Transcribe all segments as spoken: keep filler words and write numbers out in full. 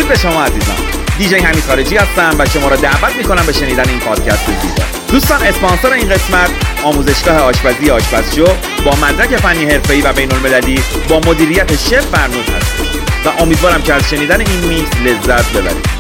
درود به شما عزیزان. دیجی حمید خارجی هستم و شما را دعوت میکنم به شنیدن این پادکست زیبا. دوستان، اسپانسر این قسمت آموزشگاه آشپزی آشپزشو با مدرک فنی حرفه‌ای و بین‌المللی با مدیریت شف فرنود هست و امیدوارم که از شنیدن این میکس لذت ببرید.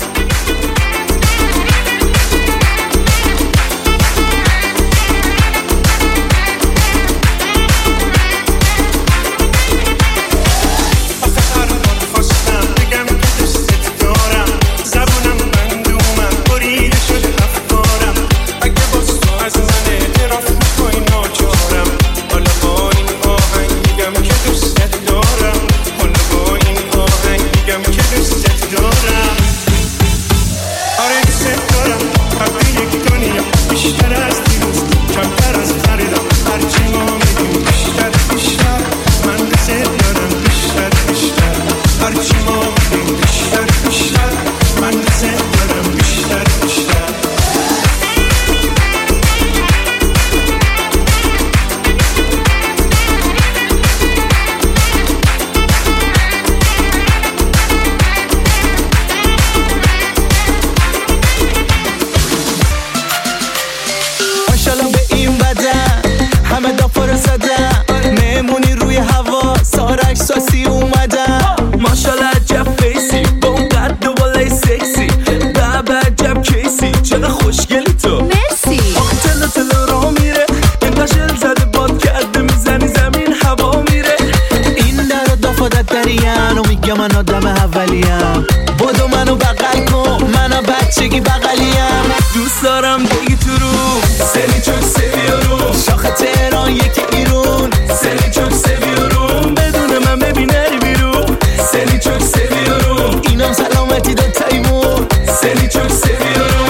من آدم اولیم، بدو منو بغل کن، منو بچگی بغلیم. دوست دارم بگی تو رو سری چوک سویارو، شاخ تهران یکی ایرون، سری چوک سویارو، بدون من ببین نری بیرون، سری چوک سویارو، اینم سلامتی دو تایمون، سری چوک سویارو.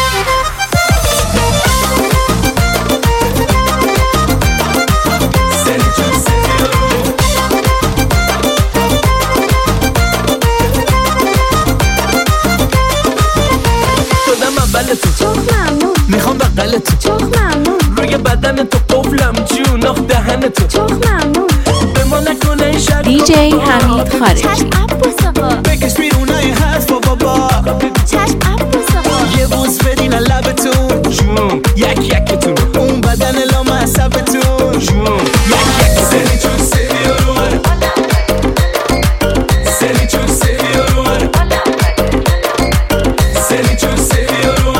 میخوام بغلتو چخ ممنون، روی بدن تو قفلم جون آخ دهن تو چخ ممنون، به ما نکنه شرط دیجی حمید خارجی. چشم عباس آقا بکش بیرونای حرف و بابا، چشم عباس آقا یه بوس بدین لبتون جون، یک یکتون اون بدن لام عصبتون جون، یک یک سری چون سویارو، سری چون سویارو، سری چون سویارو،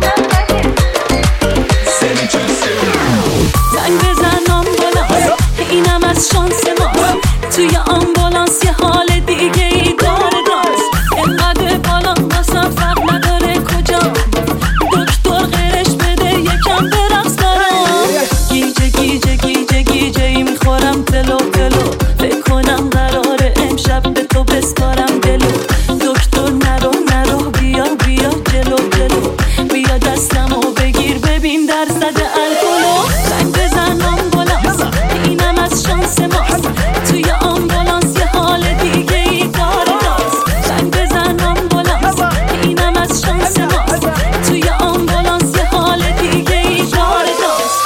شانس ماست توی آمبولانس یه حال دیگه ای داره داست، اینقدر بالا واسم فرق نداره کجا، دکتر غیرش بده یکم برقص دارم، گیجه گیجه گیجه گیجه ای میخورم تلو تلو، فکر کنم قراره امشب به تو بسپارم دلو، دکتر نرو نرو بیا بیا جلو جلو، بیا دستمو بگیر ببین درصد الکلو، زنگ بزن آمبولانس اینم از شانس ماست توی آمبولانس یه حال دیگه ای داره داست، زنگ بزن آمبولانس اینم از شانس ماست توی آمبولانس یه حال دیگه ای داره داست.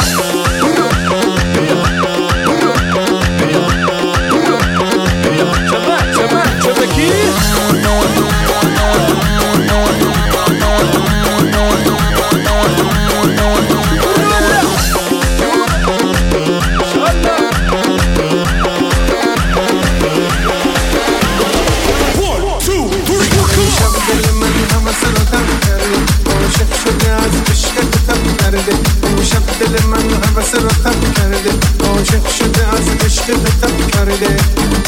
چپه چپه چپه کی؟ دل من هوس رو خم کرده، عاشق شده از عشق تب کرده.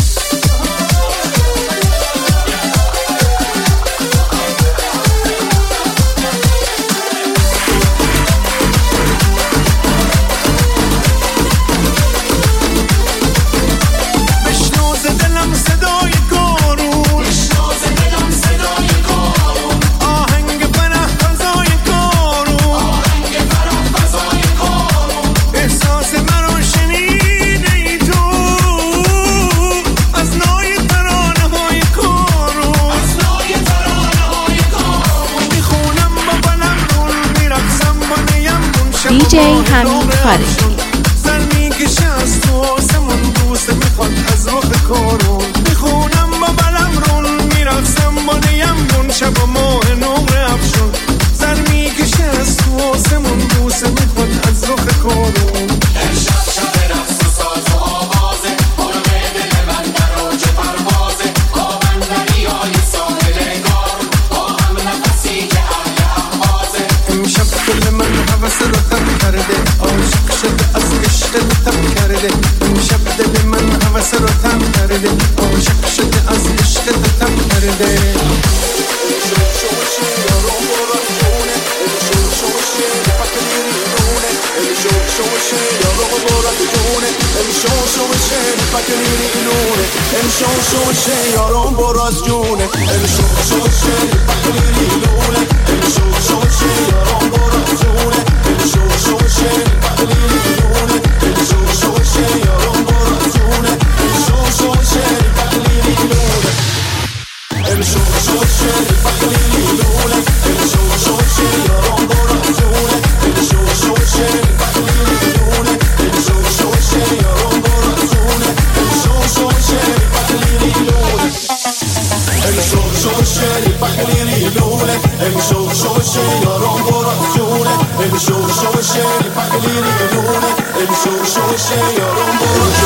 دیجی حمید خارجی. سر میکشه از تو آسمون، بوسه میخواد از رخ کارون، میخونم با بلم رون، میرقصم با نیم شب و ماه نمره افشان سر میکشه از تو آسمون بوسه میخواد از رخ کارون امشب شب رقص و ساز و آوازه برو به دل من در اوج پروازه آبن دریای ساحل گارون با هم نفسی که اهل احوازه امشب دل من حوث رو تب کرده عاشق شده از عشق تب کرده امشب دل من حوث رو تب کرده عاشق شده از عشق تب کرده یارم برو از جونه امشو شو شه پکلی لونه امشو شو شه یارم برو از جونه امشو شو شه پکلی لونه امشو شو شه یارم برو از جونه امشو شو شه پکلی لونه امشو شو شه پکلی لونه امشو شو شه یارم برو از جونه امشو شو شه پکلی لونه امشو شو شه یارم برو از جونه امشو شو شه پکلی لونه امشو شو شه پکلی لونه امشو شو شه یارم برو از جونه امشو شو شه پکلی لونه امشو شو شه یارم برو از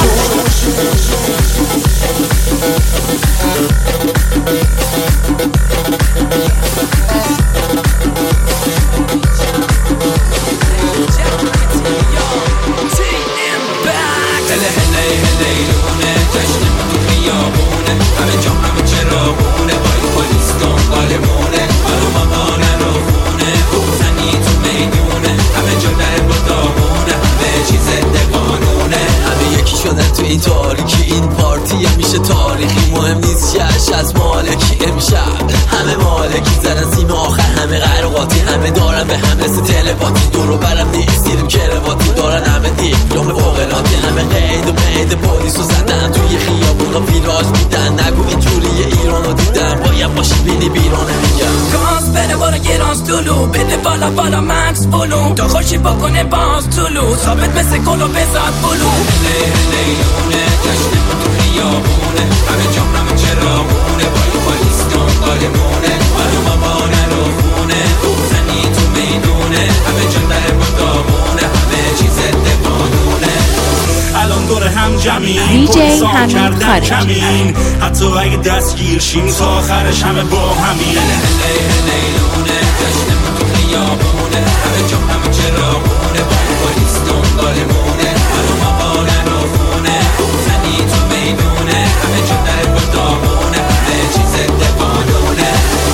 تو این تاریکی این پارتی همیشه تاریخی مهم نیست شش از مالکی امشب همه مالکی زدن سیم آخر همه قرقاتی همه دارن به هم رسه تلپاتی دورو برم نیست دیرم کرواتی دارن همه دیپلوم فوقلاتی همه قید و قید پولیسو زدن توی خیابون ویراج میدن نگو اینجوری ایرانو دیدن باید باشی بینی بیرانه میگم گاز بده بارا گراز طولو بده بالا بالا مکس بلو تا خوشی بکنه باز طولو ثابت مثل کلو بزاد بلو لیلونه جشن ما تو خیابونه همه جام همه چراغونه بای پالیستان قالمونه برو مامانه رو خونه زنی تو میدونه همه جان در بادامونه همه چیز قانونه الان دور هم جمعین دیجی حمید خارجی حتی اگه دستگیر شیم تا آخرش همه با همین لیلونه جشن ما تو خیابونه همه جام همه چراغونه بای پالیستان قالمونه برو مامانه رو خونه زنی تو میدونه همه جان در بادامونه همه چیز قانونه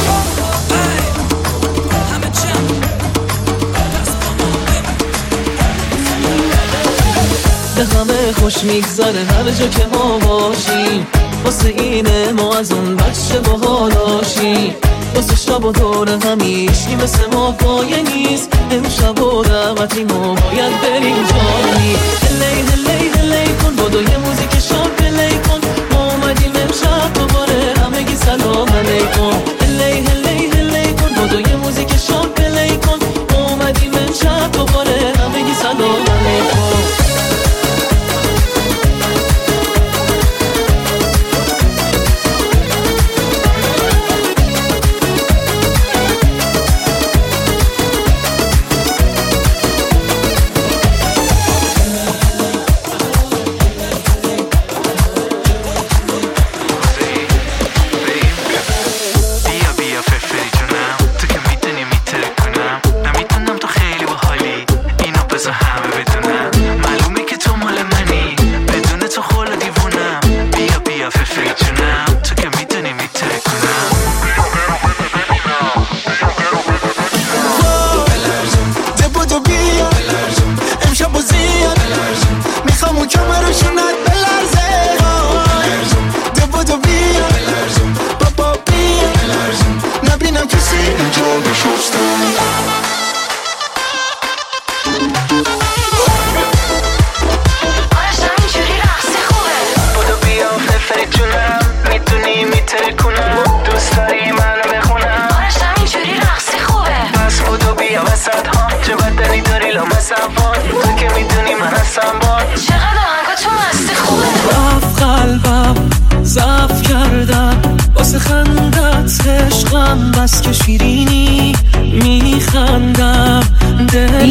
همه چم به همه خوش میگذره همه جا که ما باشیم واسه اینه ما از اون بچه با حالاشیم واسه شب و دور همیشی مثل ما پایه نیست امشب و دعوتی ما باید بریم جانی هلی هلی هلی کن بادو یه موزیک شام پلی کن ما اومدیم امشب دوباره همگی سلام علیکم هلی هلی هلی کن بادو یه موزیک شام پلی کن ما اومدیم امشب دوباره همگی سلام علیکم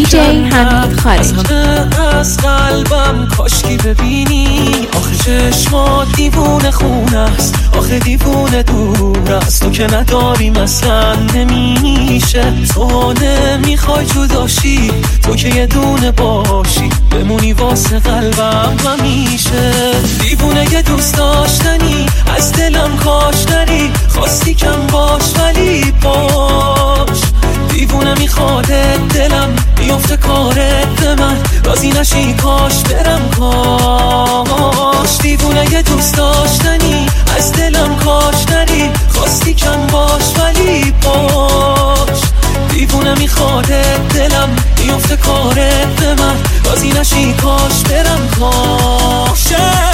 دیجی حمید خارج. از قلبم کاشکی ببینی آخه چشمات دیوونه خونه است، آخه دیوونه دور است، تو که نداری مثلا نمیشه، تو نمیخوای جداشی، تو که یه دونه باشی بمونی واسه قلبم همیشه. دیوونه یه دوست داشتنی از دلم کاش نری، خواستی کم باش ولی باش، دیوونه میخواد دلم بیفته کارت به من، راضی نشی کاش برم کاش. دیوونه یه دوست داشتنی از دلم کاش نری، خواستی کم باش ولی باش، دیوونه میخواد دلم بیفته کارت به من، راضی نشی کاش برم کاش.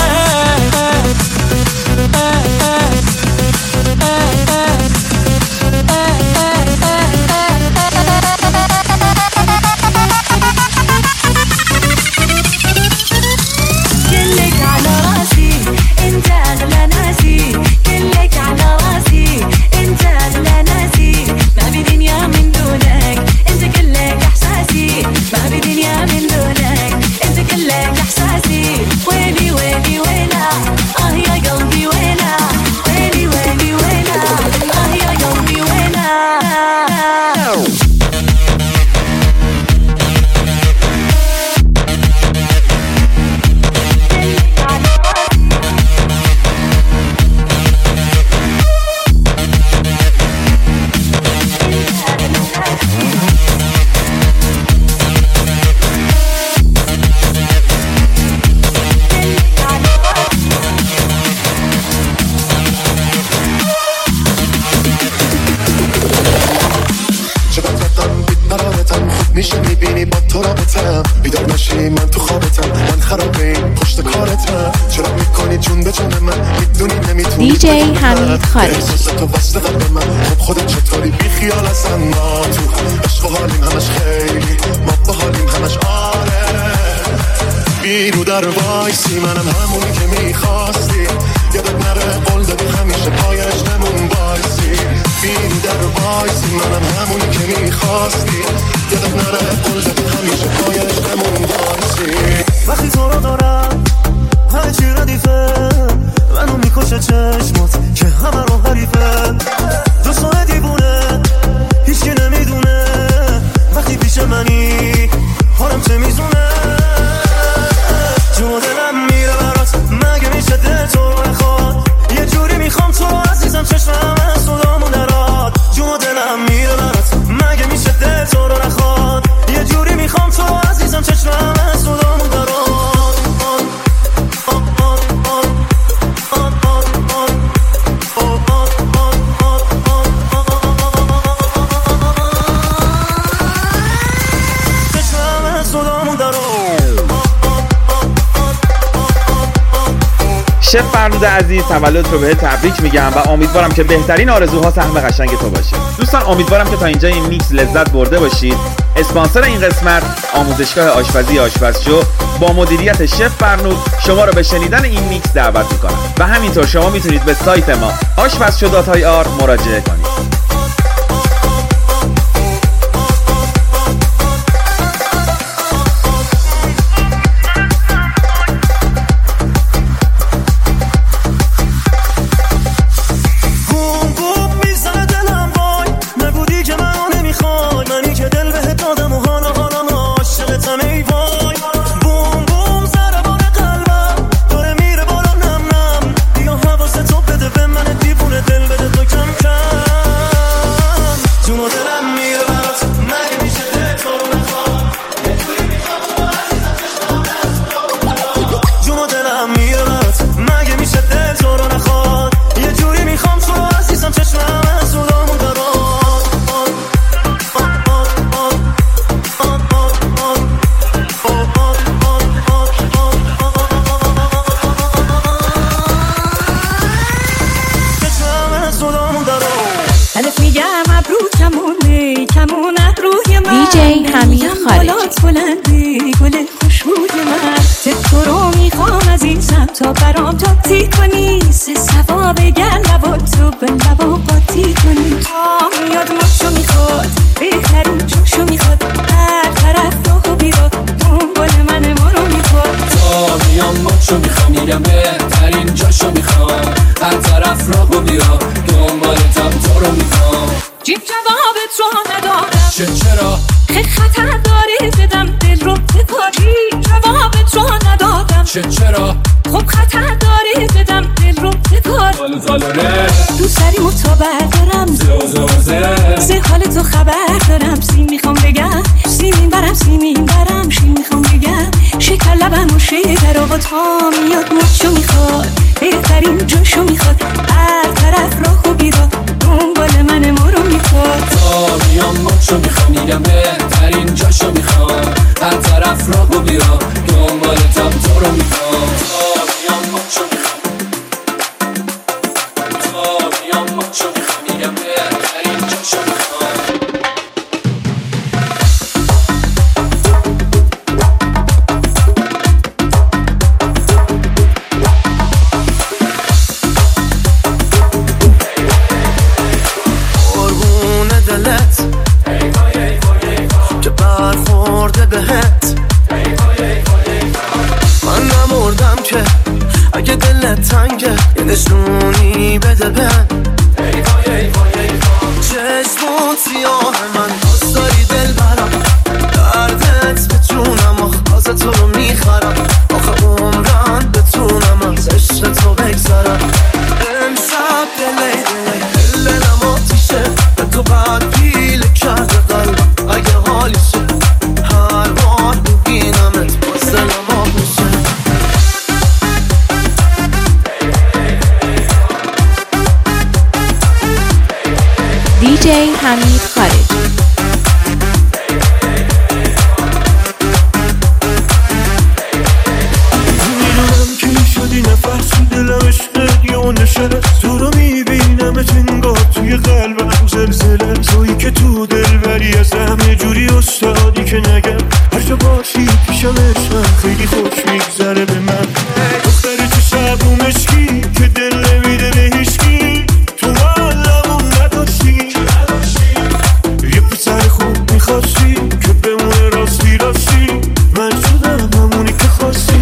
میشه میبینی با تو رابطم، بیدار نشی من تو خوابتم، من خرابیم پشت کارتم، چرا میکنی جون به جون من، میدونی نمیتونی دیجی حمید خارج. احساس تو وصل قلب من، خب خودت چطوری بی خیال هستم، ما تو عشق و حالیم همش خیلی، ما با حالیم همش آره، بیرو در وایسی منم همونی که میخواستی، یادت نره قول دادی همیشه پایش نمون بایسی، بیرو در وایسی منم همونی که میخواستی، یادت نره قول دادی همیشه پایش نمون بایسی. وقتی تو رو دارم همه چی ردیفه، منو میکشه چشمات که همه رو حریفه، دوستانه دیوونه هیچکی نمیدونه، وقتی پیش منی حالم چه میزونه، جو دلم میره برات مگه میشه دل تو رو نخواد، یه جوری میخوام تو عزیزم چشمم از صدامون درات، جو دلم میره برات مگه میشه دل تو رو نخواد، یه جوری میخوام تو عزیزم چشمم از صدامون درات. شف فرنود عزیز تولد رو بهت تبریک میگم و امیدوارم که بهترین آرزوها سهم قشنگ تو باشه. دوستان امیدوارم که تا اینجا این میکس لذت برده باشید. اسپانسر این قسمت آموزشگاه آشپزی آشپزشو با مدیریت شف فرنود شما رو به شنیدن این میکس دعوت میکنم و همینطور شما میتونید به سایت ما آشپزشو دات آی آر مراجعه کنید. دیجی حمید خارج. بلندی گل خوشبوی من، تو رو میخوام عزیزم تا برام تاتی کنی، سه سوا بگن لبا تو به لبا قاطی کنی، تا میاد ماشو میخواد بهترین جوشو میخواد، هر طرف بیرا دنبالتم تو رو میخوام جیب جوابت رو ندارم چه چرا؟ خیلی خطر داری زدم دل رو بکاری جوابت رو ندادم چه چرا؟ خب خطر داری زدم دل رو بکار حال زالونه تو سری متابر دارم زوزوزه زی حال تو خبر دارم سی میخوام بگم سی میبرم سی میبرم شی میخوام بگم شکر لبم و شکر آقا تا میاد مچو میخواد بهترین جاشو میخواد هر طرف راه و بیراد دنبال من ما رو میخواد تا میام مچو میخوام میگم بهترین جاشو میخوام هر طرف راه و بیراد دنبالتم تو رو میخوام تا میام مچو میخوام تا میام مچو میخوام میگم بهترین جاشو میخوام که برخورده بهت من نمردم که اگه دلت تنگه یه نشونی بده بهم چشمون سیاه من دوست داری دل برم دردت به جونم آخ آز تو رو میخرم آخه عمرم بتونم از عشق تو بگذرم امشب دلی دلی دلم آتیشه به تو بعد پیل کرده قلبم اگه حالیشه هر بار ببینمت باز دلم آب میشه دیجی حمید خارج. میدونم کی شدی نفس دلم عشقت یا نشست تو رو میبینم انگار توی قلبم زلزله تویی که تو دل بری از همه جوری استادی که نگم هر جا باشی پیشم عشقم خیلی خوش میگذره به من دختر چه شب و مشکی که دل نمیده به هیچکی تو حالمون نداشتی یه پسر خوب میخواستی که بمونه راستی راستی من شدم همونی که خواستی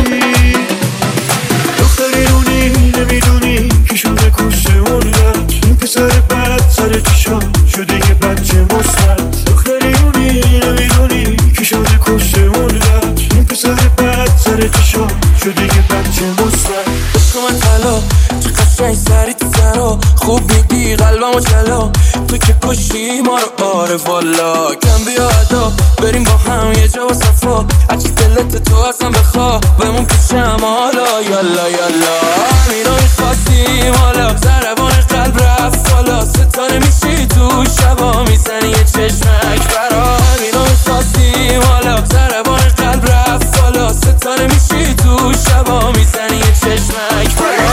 دختری رونی نمیدونی که شده کشته مردد این پسر بد سر چشا شده یه بچه مستد دختری رونی نمیدونی که شده کشته مردد این پسر بد سر چشا شده یه بچه مستد عشق من طلا چه قشنگ سری تو سرا خوب میگی قلبم و جلا تو که کشی ما رو آره والا کم بیا ادا بریم با هم یه جا و صفا هرچی دلت تو اصلا بخوا بمون پیشم حالا یالا یالا همینو میخواستیم حالا ضربان قلب رفت بالا ستاره میشی تو شبا میزنی یه چشمک برا همینو میخواستیم حالا ضربان قلب رفت بالا ستاره میشی تو شبا میزنی یه چشمک برا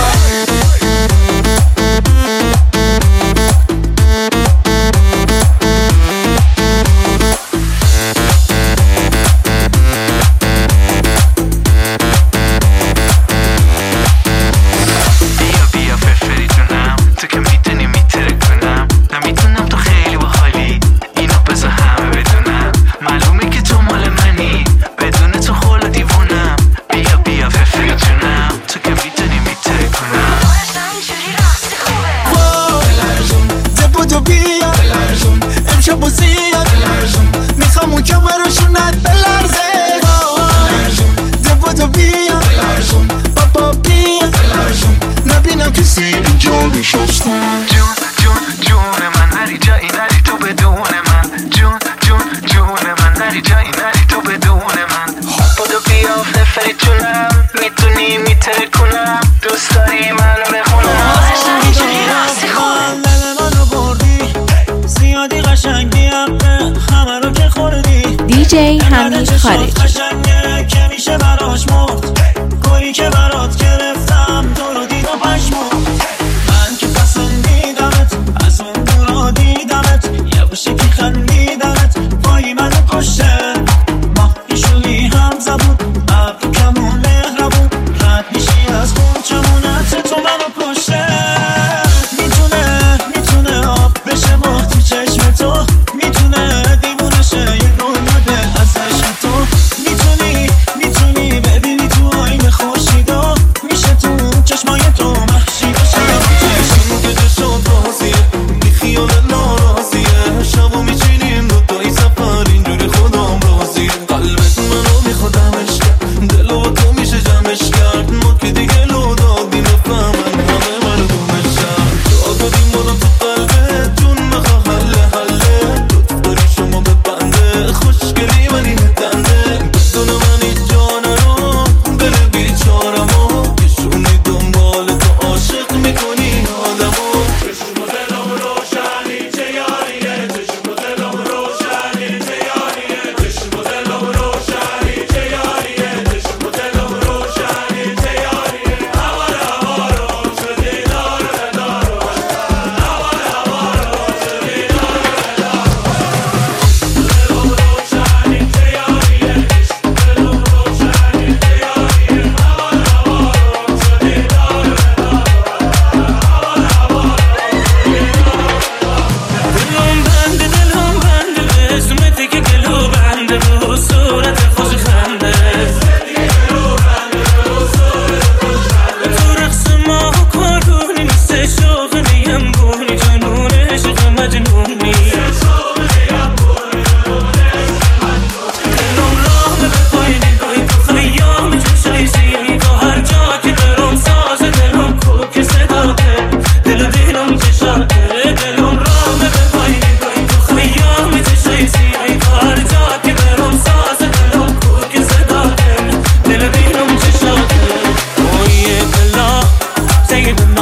دیجی حمید خارج. که میشه براش مرد گویی که برات گرفتم تو رو دیدم پشمرد من که پسندیدمت از اون دورا دیدمت یواشکی خندیدمت پایی منو کشته ماه ایشونی هم زبون ابرو کمون مهربون رد میشی از خون چمونت تو منو کشته میتونه میتونه آب بشه ماه تو چشم تو میتونه دیوونه شه یه دنیا ده از عشق تو میتونی میتونی ببینی تو آینه خورشیدا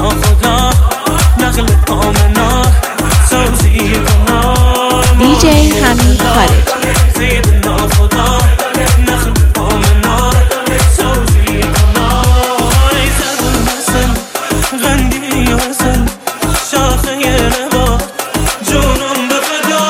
ناخدا نقل آمنا سوزی کنار دیجی حمید خارجی زید ناخدا نقل آمنا سوزی کنار ای زبون حسن غندی حسن شاخه ربا جونم به فدا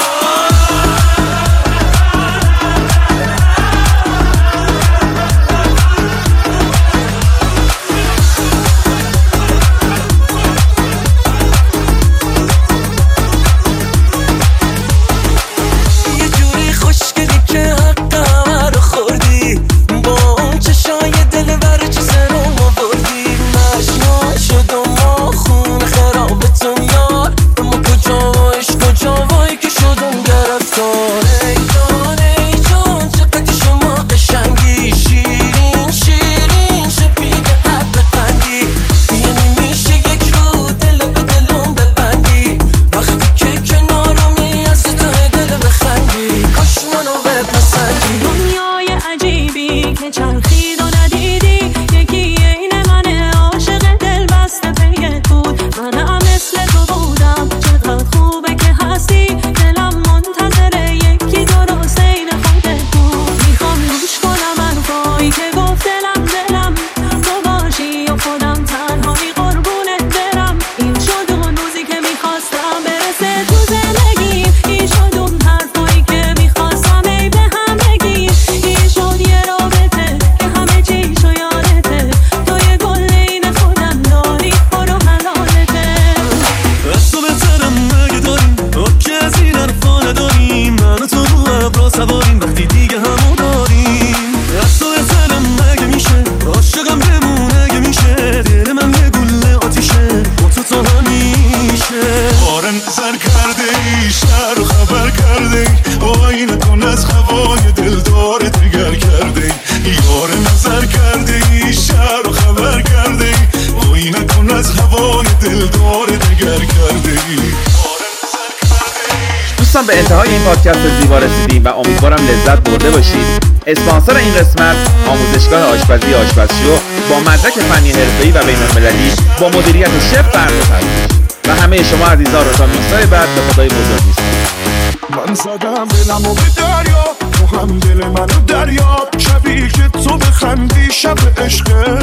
دوستان به انتهای این پادکست زیبا رسیدیم و امیدوارم لذت برده باشید. اسپانسر این قسمت آموزشگاه آشپزی آشپزشو با مدرک فنی حرفه‌ای و بین‌المللی با مدیریت شف فرد پردیش و همه شما عزیزان رو تا میکسای بعد به خدای بزرگ میسپارم. من زدم دلمو به دریا تو هم دل منو دریاب شبی که تو بخندی شب عشقه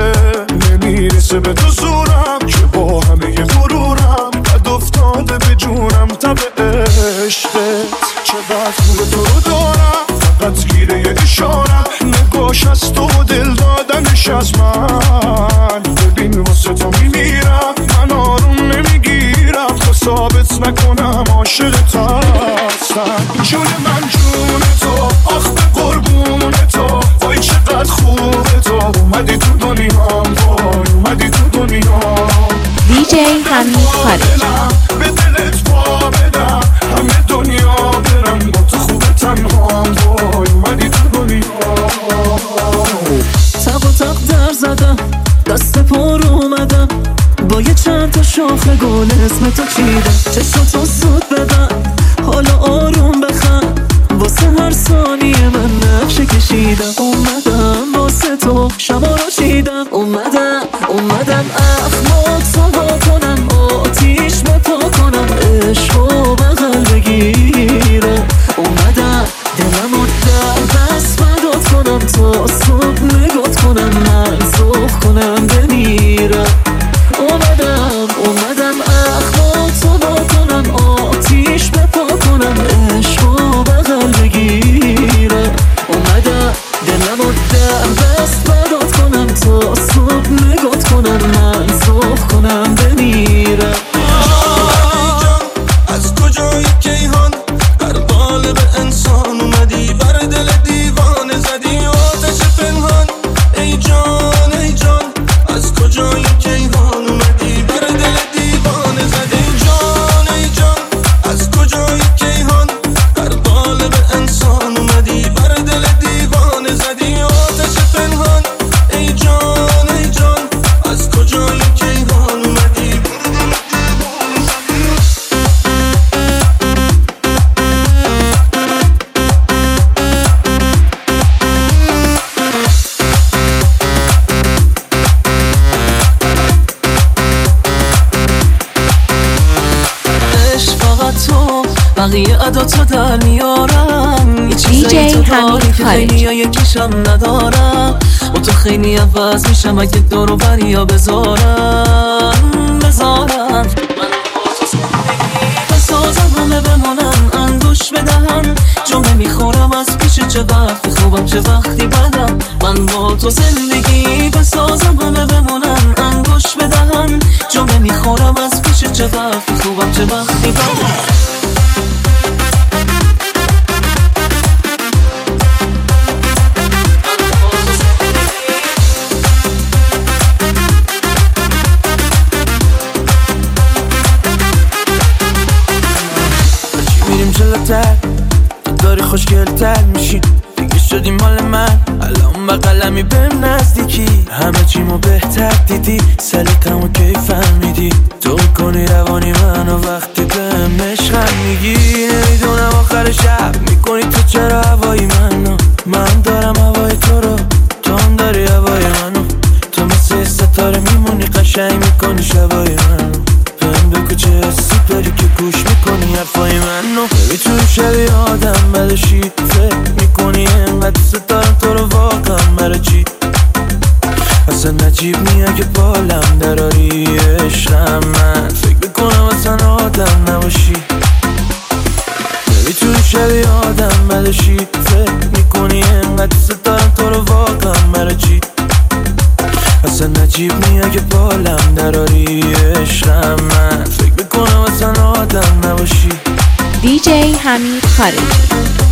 نمیرسه به تو زورم که با همه غرورم قد افتاده به جونم تب عشقت چقدر خوب تو رو دارم فقط گیره اشارم نگاش از تو و دل دادنش از من ببین واسه تو میمیرم من آروم نمیگیرم تا ثابت نکنم عاشقت هستم جون من جون تو آخ به قربون تو وای چقدر خوبه تو اومدی تو دنیام وای اومدی تو دنیام دیجی حمید خارجی به دلت پا بدم همه دنیا برم با تو خوبه تنهام وای اومدی تو دنیام تق و تق در زدم دست پر اومدم با یه چند تا شاخه گل اسم تو چیدم چشم تو سود بدم حالا آروم بخند واسه هر ثانیه من نقشه کشیدم اومدم واسه تو شما رو چیدم اومدم اومدم اخماق سوا کنم آتیش بپا کنم عشقو بغل بگیرم اومدم دلمو در دست مداد کنم تا صبح نگات کنم من سخ کنم بمیرم اومدم اومدم اخماق سوا کنم آتیش همه عداتو در میارم. یه چیزایی تو داری که خیلی ها یکیشم ندارم. و تو خیلی عوض میشم اگه دورو بریا بذارم بذارم. بسازم همه بمونن انگوش بدهن. جمعه میخورم از پیش چه وقتی خوبم چه وقتی بدم. من با تو زندگی بسازم همه بمونن انگوش بدهن. جمعه میخورم از پیش چه وقتی خوبم چه وقتی بدم. جلوتر تو داری خوشگلتر میشی دیگه شدی مال من. الان بقلمی بهم نزدیکی همه چیمو بهتر دیدی. سلیتمو کی فهمیدی تو میکنی روانی منو وقتی بهم عشقم میگی. نمیدونم آخر شب میکنی تو چرا هوای منو. من دارم هوای تو رو تو هم داری هوای منو. تو مثل ستاره میمونی قشنگ میکنی شبای منو. بهم بگو چه حسی داری که گوش میکنی حرفای منو. نمیتونی شبیه آدم بدشی فکر میکنی انقدر دوست دارم تو رو واقعا مرا چی. اصلا نجیب نیه که بالم دراری عشقم. من فکر میکنم اصلا آدم نباشی. نمیتونی شبیه آدم بدشی فکر میکنی انقدر دوست دارم تو رو واقعا مرا چی. اصلا نجیب نیه که بالم دراری عشقم. من فکر میکنم اصلا آدم نباشی. دی جی حمید خارجی.